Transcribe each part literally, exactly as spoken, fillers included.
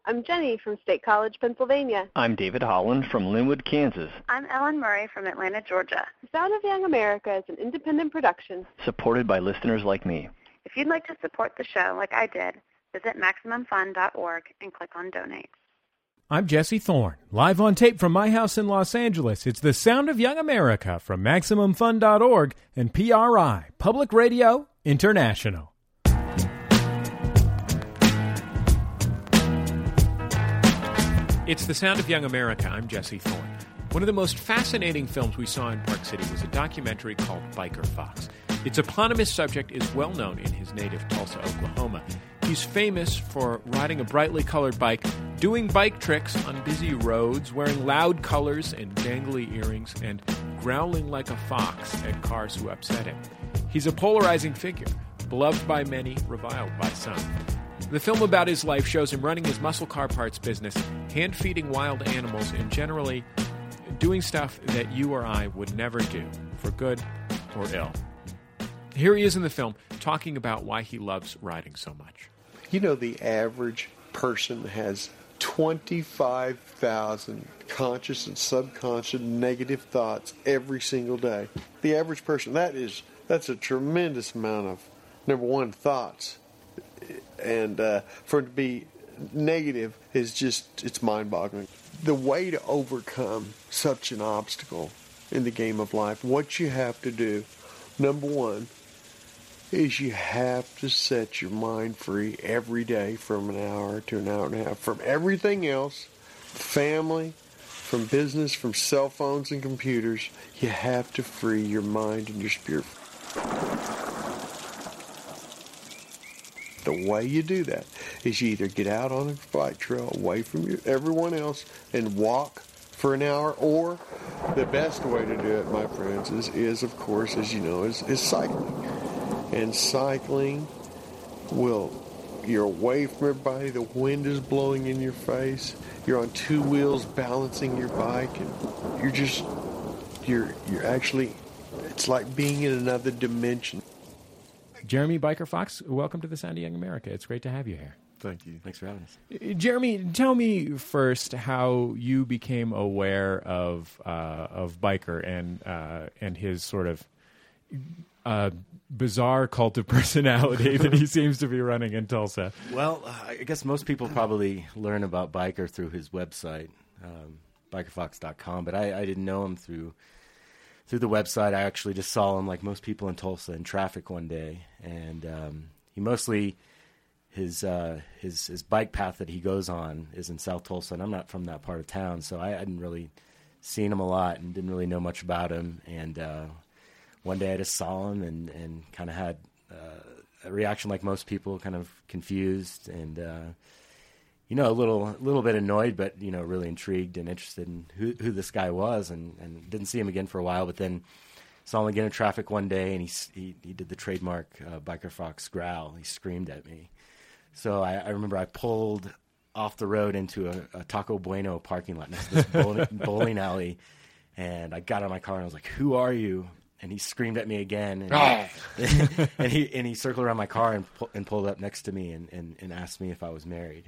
I'm Jenny from State College, Pennsylvania. I'm David Holland from Linwood, Kansas. I'm Ellen Murray from Atlanta, Georgia. The Sound of Young America is an independent production. Supported by listeners like me. If you'd like to support the show like I did, visit Maximum Fund dot org and click on Donate. I'm Jesse Thorne, live on tape from my house in Los Angeles. It's the Sound of Young America from Maximum Fund dot org and P R I, Public Radio International. It's the Sound of Young America. I'm Jesse Thorne. One of the most fascinating films we saw in Park City was a documentary called Biker Fox. Its eponymous subject is well known in his native Tulsa, Oklahoma. He's famous for riding a brightly colored bike, doing bike tricks on busy roads, wearing loud colors and dangly earrings, and growling like a fox at cars who upset him. He's a polarizing figure, beloved by many, reviled by some. The film about his life shows him running his muscle car parts business, hand-feeding wild animals, and generally doing stuff that you or I would never do, for good or ill. Here he is in the film, talking about why he loves riding so much. You know, the average person has twenty-five thousand conscious and subconscious negative thoughts every single day. The average person, that is, that's a tremendous amount of, number one, thoughts. And uh, for it to be negative is just, it's mind-boggling. The way to overcome such an obstacle in the game of life, what you have to do, number one, is you have to set your mind free every day from an hour to an hour and a half from everything else, family, from business, from cell phones and computers. You have to free your mind and your spirit. The way you do that is you either get out on a bike trail away from your, everyone else and walk for an hour, or the best way to do it, my friends, is, is of course, as you know, is, is cycling. And cycling will, you're away from everybody, the wind is blowing in your face, you're on two wheels balancing your bike, and you're just, you're, you're actually, it's like being in another dimension. Jeremy Biker Fox, welcome to the Sound of Young America. It's great to have you here. Thank you. Thanks for having us. Jeremy, tell me first how you became aware of uh, of Biker and uh, and his sort of uh, bizarre cult of personality that he seems to be running in Tulsa. Well, I guess most people probably learn about Biker through his website, um, biker fox dot com, but I, I didn't know him through through the website. I actually just saw him, like most people in Tulsa, in traffic one day, and um, he mostly his uh, his his bike path that he goes on is in South Tulsa, and I'm not from that part of town, so I hadn't really seen him a lot and didn't really know much about him. And uh, one day I just saw him and, and kind of had uh, a reaction like most people, kind of confused and uh, you know a little little bit annoyed, but you know really intrigued and interested in who who this guy was, and, and didn't see him again for a while, but then saw him again in traffic one day, and he he, he did the trademark uh, Biker Fox growl. He screamed at me. So I, I remember I pulled off the road into a, a Taco Bueno parking lot next to this bowling, bowling alley, and I got out of my car and I was like, "Who are you?" And he screamed at me again, and, oh. and he and he circled around my car and pu- and pulled up next to me and, and, and asked me if I was married.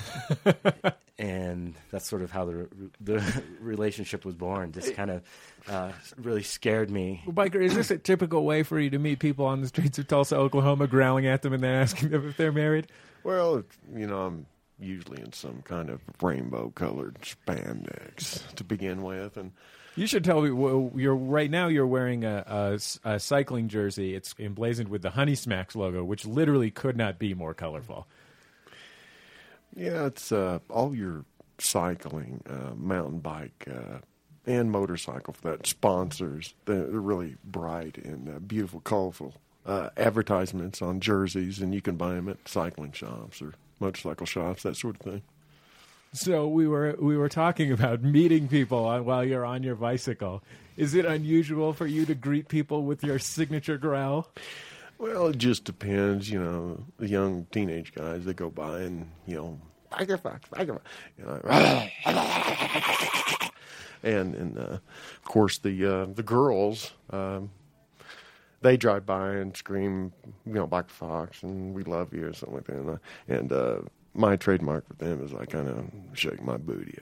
And that's sort of how the the relationship was born. Just kind of uh, really scared me. Well, Biker, is this a typical way for you to meet people on the streets of Tulsa, Oklahoma, growling at them and then asking them if they're married? Well, you know, I'm usually in some kind of rainbow-colored spandex to begin with, and you should tell me. Well, you're right now. You're wearing a, a, a cycling jersey. It's emblazoned with the Honey Smacks logo, which literally could not be more colorful. Yeah, it's uh, all your cycling, uh, mountain bike, uh, and motorcycle for that sponsors. They're really bright and uh, beautiful, colorful uh, advertisements on jerseys, and you can buy them at cycling shops or motorcycle shops, that sort of thing. So we were we were talking about meeting people on, while you're on your bicycle. Is it unusual for you to greet people with your signature growl? Well, it just depends. You know, the young teenage guys, they go by and, you know, Biker Fox, Biker Fox. You know, and, and uh, of course, the uh, the girls, um, they drive by and scream, you know, Biker Fox, and we love you, or something like that. And, uh, and uh, my trademark with them is I kind of shake my booty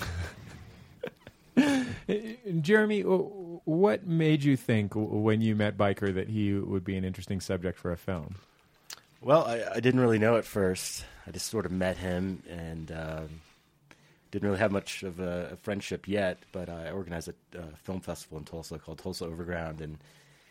up. Jeremy, what made you think when you met Biker that he would be an interesting subject for a film? Well, I, I didn't really know at first. I just sort of met him and um, didn't really have much of a, a friendship yet, but I organized a uh, film festival in Tulsa called Tulsa Overground, and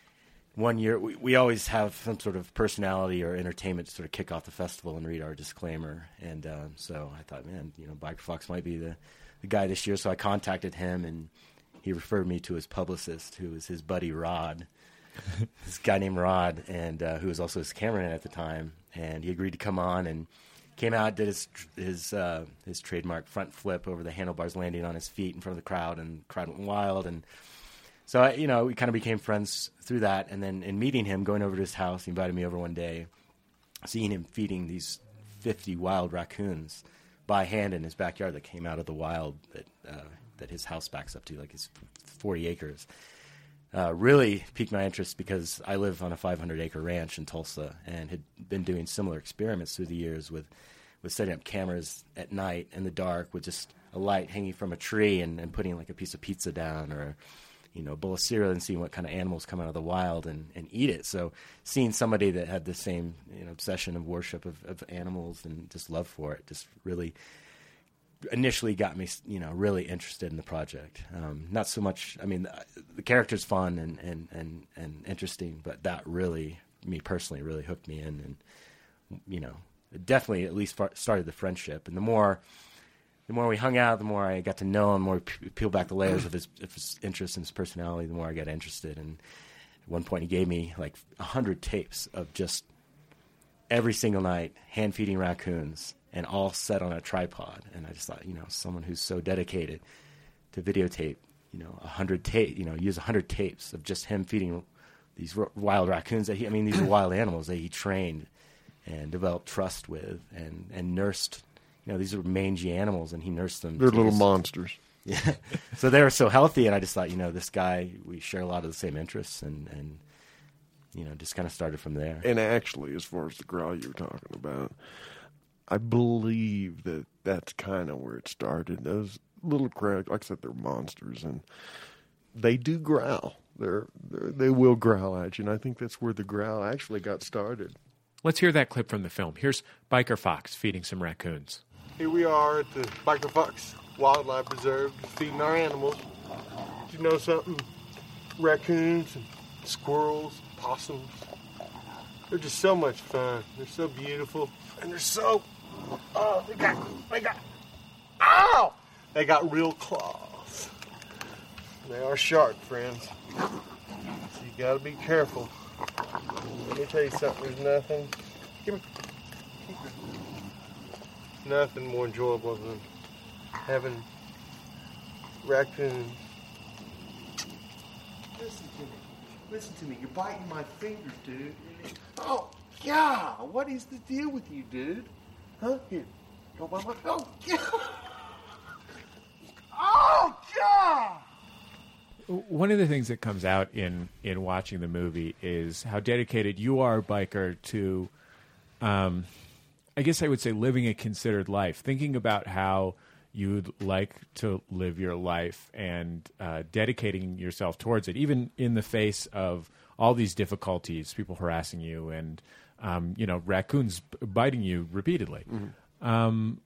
one year we, we always have some sort of personality or entertainment to sort of kick off the festival and read our disclaimer, and um, so I thought, man, you know, Biker Fox might be the, the guy this year, so I contacted him, and he referred me to his publicist, who was his buddy Rod, this guy named Rod, and uh, who was also his cameraman at the time, and he agreed to come on and came out, did his his uh, his trademark front flip over the handlebars, landing on his feet in front of the crowd, and the crowd went wild. And so, I, you know, we kind of became friends through that. And then in meeting him, going over to his house, he invited me over one day, seeing him feeding these fifty wild raccoons by hand in his backyard that came out of the wild that uh, that his house backs up to, like his forty acres. Uh, really piqued my interest because I live on a five hundred acre ranch in Tulsa and had been doing similar experiments through the years with, with setting up cameras at night in the dark with just a light hanging from a tree and, and putting like a piece of pizza down or, you know, a bowl of cereal and seeing what kind of animals come out of the wild and, and eat it. So seeing somebody that had the same, you know, obsession of worship of, of animals and just love for it just really initially got me, you know, really interested in the project. Um, not so much, I mean, the, the character's fun and, and, and, and interesting, but that really, me personally, really hooked me in and, you know, it definitely at least far, started the friendship. And the more the more we hung out, the more I got to know him, the more we p- peel back the layers of his, of his interest and his personality, the more I got interested. And at one point he gave me like a hundred tapes of just every single night hand-feeding raccoons, and all set on a tripod. And I just thought, you know, someone who's so dedicated to videotape, you know, a hundred tape, you know, use a hundred tapes of just him feeding these r- wild raccoons that he, I mean, these are wild animals that he trained and developed trust with and, and nursed, you know, these are mangy animals and he nursed them. They're little his, monsters. Yeah. So they were so healthy. And I just thought, you know, this guy, we share a lot of the same interests and, and, you know, just kind of started from there. And actually, as far as the growl you were talking about, I believe that that's kind of where it started. Those little crowds, like I said, they're monsters, and they do growl. They're, they're, they will growl at you, and I think that's where the growl actually got started. Let's hear that clip from the film. Here's Biker Fox feeding some raccoons. Here we are at the Biker Fox Wildlife Preserve, feeding our animals. Did you know something? Raccoons and squirrels, possums, they're just so much fun. They're so beautiful, and they're so... Oh, they got, they got, ow! They got real claws. They are sharp, friends. So you gotta be careful. Let me tell you something, there's nothing, give me, nothing more enjoyable than having raccoons. Listen to me, listen to me, you're biting my fingers, dude. Oh, yeah, what is the deal with you, dude? Huh? Here. Go, Mama. Oh, yeah. Oh, yeah. One of the things that comes out in, in watching the movie is how dedicated you are, Biker, to, um, I guess I would say, living a considered life, thinking about how you'd like to live your life and uh, dedicating yourself towards it, even in the face of all these difficulties, people harassing you and, um, you know, raccoons biting you repeatedly. Mm-hmm. Um,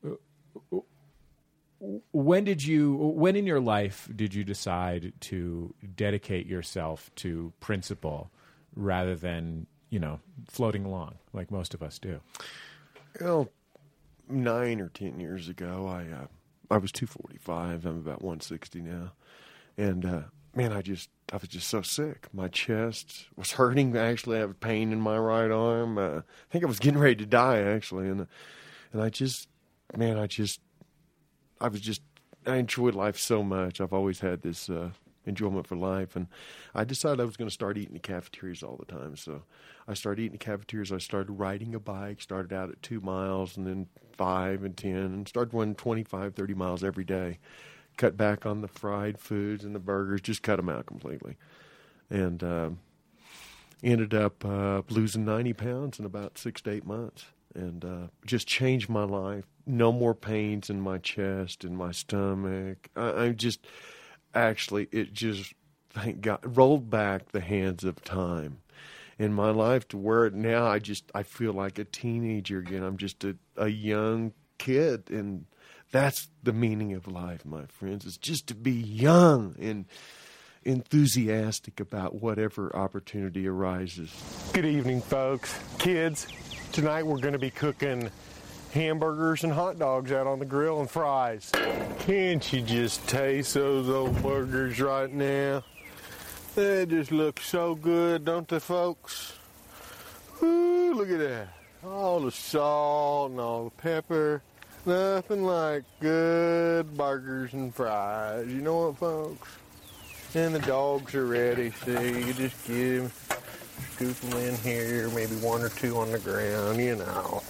when did you, when in your life did you decide to dedicate yourself to principle rather than, you know, floating along like most of us do? Well, nine or ten years ago, I uh, I was two forty-five. I'm about one sixty now, and uh, man, I just I was just so sick. My chest was hurting. Actually, I have pain in my right arm. Uh, I think I was getting ready to die actually, and and I just man, I just I was just I enjoyed life so much. I've always had this uh, enjoyment for life, and I decided I was going to start eating at cafeterias all the time. So I started eating at cafeterias. I started riding a bike. Started out at two miles, and then five and ten, and started running twenty-five, thirty miles every day. Cut back on the fried foods and the burgers, just cut them out completely. And uh, ended up uh, losing ninety pounds in about six to eight months. and uh, just changed my life. No more pains in my chest and my stomach. I, I just actually, it just, thank God, rolled back the hands of time in my life to where now I just, I feel like a teenager again. I'm just a, a young kid, and that's the meaning of life, my friends. It's just to be young and enthusiastic about whatever opportunity arises. Good evening, folks. Kids, tonight we're going to be cooking hamburgers and hot dogs out on the grill and fries. Can't you just taste those old burgers right now? They just look so good, don't they, folks? Ooh, look at that. All the salt and all the pepper. Nothing like good burgers and fries. You know what, folks? And the dogs are ready, see? You just get them, scoop them in here, maybe one or two on the ground, you know.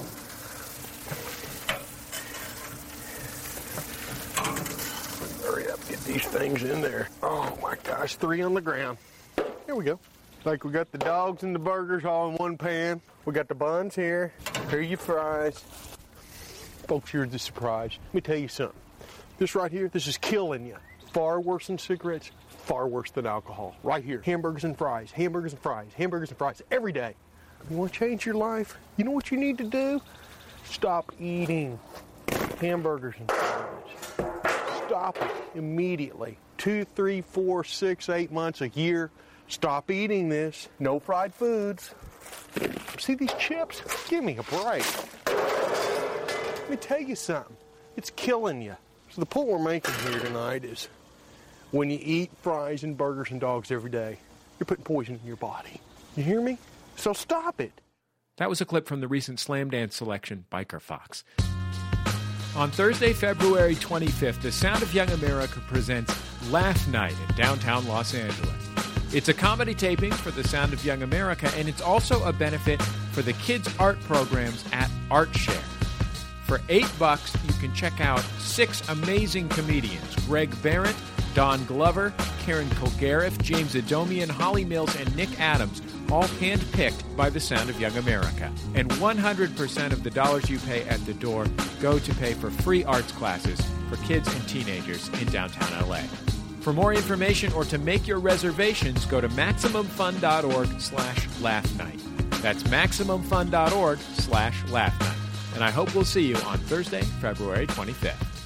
Hurry up, get these things in there. Oh my gosh, three on the ground. Here we go. Like we got the dogs and the burgers all in one pan. We got the buns here. Here are your fries. Folks, here's the surprise. Let me tell you something. This right here, this is killing you. Far worse than cigarettes, far worse than alcohol. Right here, hamburgers and fries, hamburgers and fries, hamburgers and fries every day. You want to change your life? You know what you need to do? Stop eating hamburgers and fries. Stop it immediately. Two, three, four, six, eight months, a year. Stop eating this. No fried foods. See these chips? Give me a break. Let me tell you something. It's killing you. So the point we're making here tonight is when you eat fries and burgers and dogs every day, you're putting poison in your body. You hear me? So stop it. That was a clip from the recent Slam Dance selection, Biker Fox. On Thursday, February twenty-fifth, the Sound of Young America presents Laugh Night in downtown Los Angeles. It's a comedy taping for the Sound of Young America, and it's also a benefit for the kids' art programs at ArtShare. For eight bucks, you can check out six amazing comedians: Greg Barrett, Don Glover, Karen Kilgariff, James Adomian, Holly Mills, and Nick Adams, all handpicked by the Sound of Young America. And one hundred percent of the dollars you pay at the door go to pay for free arts classes for kids and teenagers in downtown L A. For more information or to make your reservations, go to MaximumFun.org slash Laugh Night. That's MaximumFun.org slash Laugh Night. And I hope we'll see you on Thursday, February twenty-fifth.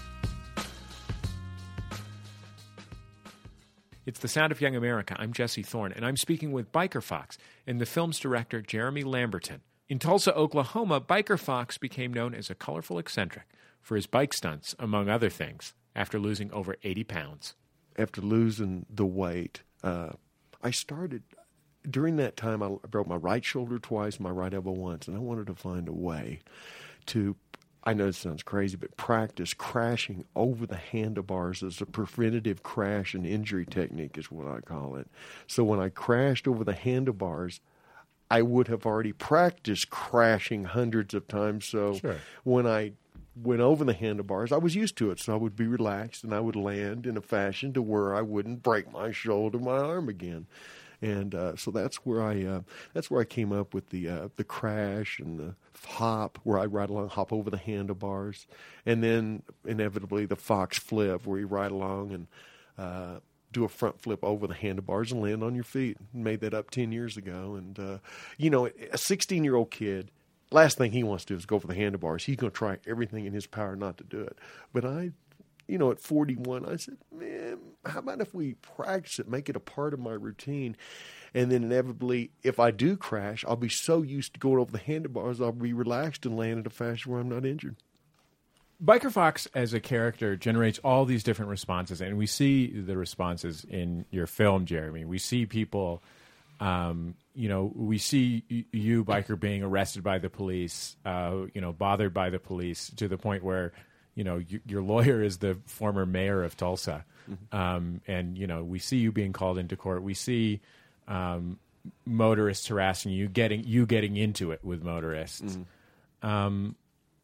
It's the Sound of Young America. I'm Jesse Thorne, and I'm speaking with Biker Fox and the film's director, Jeremy Lamberton. In Tulsa, Oklahoma, Biker Fox became known as a colorful eccentric for his bike stunts, among other things, after losing over eighty pounds. After losing the weight, uh, I started, during that time, I broke my right shoulder twice, my right elbow once, and I wanted to find a way to, I know it sounds crazy, but practice crashing over the handlebars as a preventative crash and injury technique is what I call it. So when I crashed over the handlebars, I would have already practiced crashing hundreds of times. So sure. When I went over the handlebars, I was used to it. So I would be relaxed and I would land in a fashion to where I wouldn't break my shoulder, my arm again. And uh, so that's where I uh, that's where I came up with the uh, the crash and the hop, where I ride along, hop over the handlebars, and then inevitably the fox flip, where you ride along and uh, do a front flip over the handlebars and land on your feet. Made that up ten years ago, and uh, you know, a sixteen-year-old kid, last thing he wants to do is go for the handlebars. He's going to try everything in his power not to do it. But I. You know, at forty-one, I said, man, how about if we practice it, make it a part of my routine? And then inevitably, if I do crash, I'll be so used to going over the handlebars, I'll be relaxed and land in a fashion where I'm not injured. Biker Fox as a character generates all these different responses, and we see the responses in your film, Jeremy. We see people, um, you know, we see you, Biker, being arrested by the police, uh, you know, bothered by the police to the point where, you know, you, your lawyer is the former mayor of Tulsa. Mm-hmm. Um, and, you know, we see you being called into court. We see um, motorists harassing you, getting you getting into it with motorists. Mm-hmm. Um,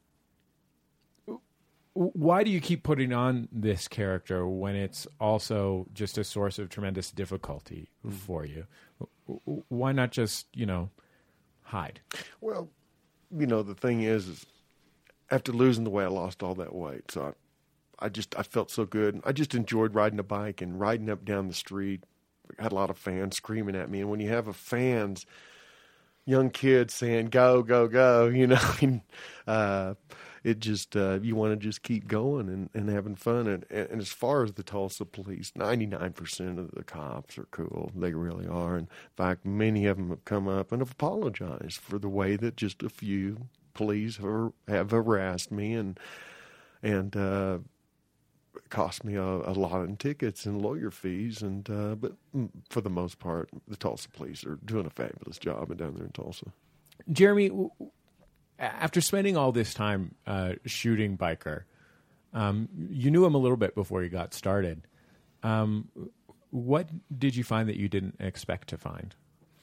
why do you keep putting on this character when it's also just a source of tremendous difficulty mm-hmm. for you? Why not just, you know, hide? Well, you know, the thing is, is after losing the weight, I lost all that weight. So I, I just, I felt so good. I just enjoyed riding a bike and riding up down the street. I had a lot of fans screaming at me. And when you have a fans, young kids saying, go, go, go, you know, and, uh, it just, uh, you want to just keep going and, and having fun. And, and as far as the Tulsa police, ninety-nine percent of the cops are cool. They really are. And in fact, many of them have come up and have apologized for the way that just a few police have, have harassed me and, and, uh, cost me a, a lot in tickets and lawyer fees. And, uh, but for the most part, the Tulsa police are doing a fabulous job down there in Tulsa. Jeremy, after spending all this time uh, shooting Biker, um, you knew him a little bit before you got started. Um, what did you find that you didn't expect to find?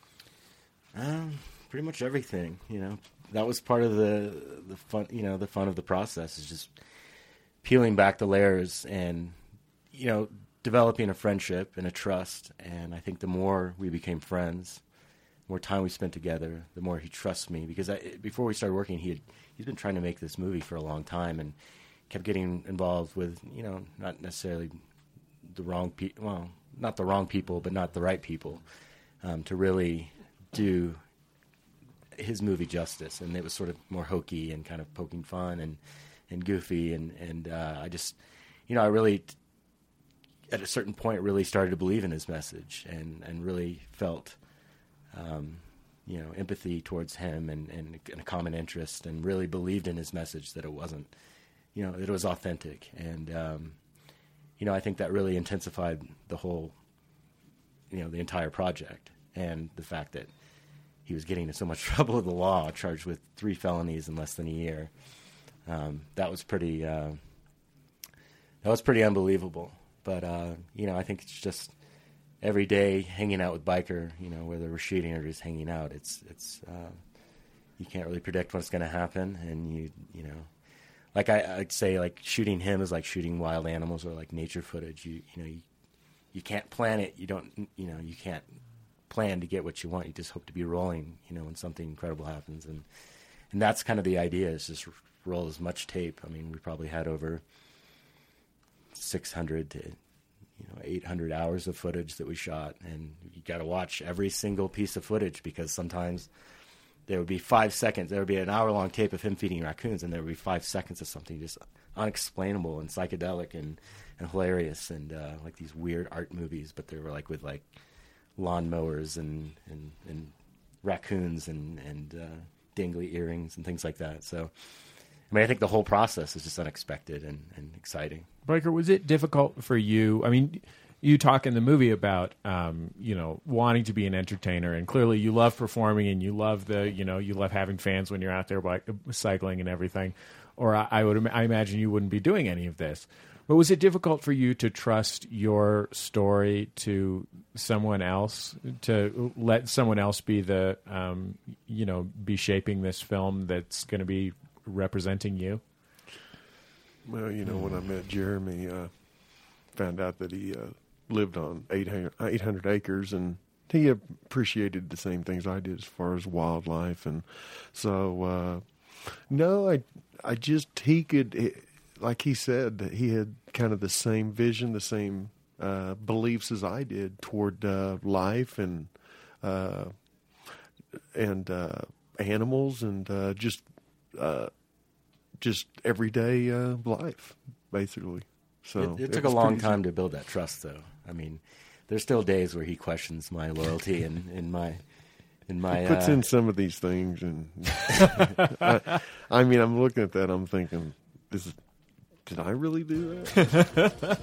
Um, pretty much everything. You know, that was part of the the fun. You know, the fun of the process is just peeling back the layers and, you know, developing a friendship and a trust. And I think the more we became friends, the more time we spent together, the more he trusts me. Because I, before we started working, he had, he's been trying to make this movie for a long time and kept getting involved with, you know, not necessarily the wrong people, well, not the wrong people, but not the right people, um, to really do his movie justice. And it was sort of more hokey and kind of poking fun and, and goofy. And, and uh, I just, you know, I really, at a certain point, really started to believe in his message and, and really felt, um, you know, empathy towards him and, and, and a common interest, and really believed in his message that it wasn't, you know, it was authentic. And, um, you know, I think that really intensified the whole, you know, the entire project. And the fact that he was getting in so much trouble with the law, charged with three felonies in less than a year. Um, that was pretty, uh, that was pretty unbelievable. But, uh, you know, I think it's just every day hanging out with Biker, you know, whether we're shooting or just hanging out, it's, it's, uh, you can't really predict what's going to happen. And you, you know, like I, I'd say like shooting him is like shooting wild animals or like nature footage. You, you know, you, you can't plan it. You don't, you know, you can't plan to get what you want. You just hope to be rolling, you know, when something incredible happens. And, and that's kind of the idea, is just roll as much tape. I mean, we probably had over six hundred to, you know, eight hundred hours of footage that we shot, and you got to watch every single piece of footage, because sometimes there would be five seconds, there would be an hour long tape of him feeding raccoons, and there would be five seconds of something just unexplainable and psychedelic and, and hilarious, and uh, like these weird art movies, but they were like with like lawnmowers and, and, and raccoons and, and uh, dangly earrings and things like that. So, I mean, I think the whole process is just unexpected and, and exciting. Biker, was it difficult for you? I mean, you talk in the movie about, um, you know, wanting to be an entertainer, and clearly you love performing and you love the, you know, you love having fans when you're out there bike, cycling and everything. Or I, I would, I imagine you wouldn't be doing any of this. But was it difficult for you to trust your story to someone else, to let someone else be the, um, you know, be shaping this film that's going to be representing you? Well, you know, when I met Jeremy, uh, found out that he uh, lived on eight hundred acres, and he appreciated the same things I did as far as wildlife. And so, uh, no, I, I just, he could, it, like he said, he had kind of the same vision, the same uh, beliefs as I did toward uh, life and uh, and uh, animals and uh, just uh, just everyday uh, life, basically. So it, it took it a long time to build that trust, though. I mean, there's still days where he questions my loyalty and, and my. In my, he puts uh, in some of these things, and I, I mean, I'm looking at that, I'm thinking, is, did I really do that?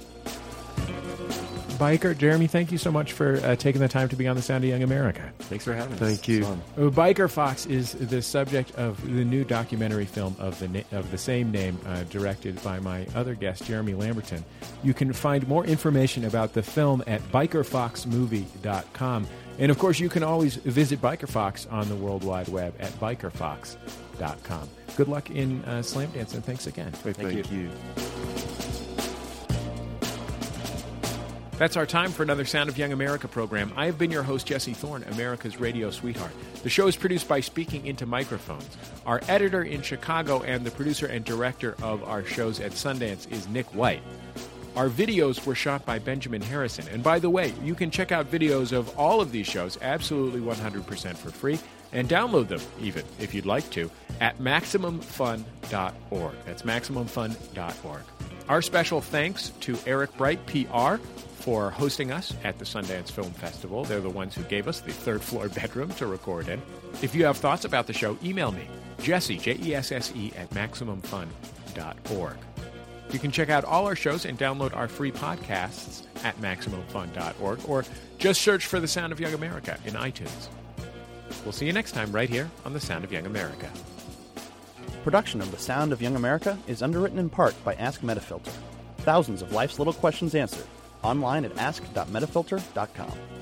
Biker, Jeremy, thank you so much for uh, taking the time to be on The Sound of Young America. Thanks for having us. Thank you. Uh, Biker Fox is the subject of the new documentary film of the na- of the same name, uh, directed by my other guest, Jeremy Lamberton. You can find more information about the film at biker fox movie dot com. And, of course, you can always visit Biker Fox on the World Wide Web at biker fox dot com. Good luck in uh, Slam Dance, and thanks again. Hey, thank, thank you. you. That's our time for another Sound of Young America program. I have been your host, Jesse Thorne, America's radio sweetheart. The show is produced by Speaking Into Microphones. Our editor in Chicago and the producer and director of our shows at Sundance is Nick White. Our videos were shot by Benjamin Harrison. And by the way, you can check out videos of all of these shows absolutely one hundred percent for free, and download them, even, if you'd like to, at Maximum Fun dot org. That's Maximum Fun dot org. Our special thanks to Eric Bright, P R, for hosting us at the Sundance Film Festival. They're the ones who gave us the third-floor bedroom to record in. If you have thoughts about the show, email me, Jesse, J E S S E, at Maximum Fun dot org. You can check out all our shows and download our free podcasts at Maximum Fun dot org, or just search for The Sound of Young America in iTunes. We'll see you next time right here on The Sound of Young America. Production of The Sound of Young America is underwritten in part by Ask Metafilter. Thousands of life's little questions answered. Online at ask dot metafilter dot com.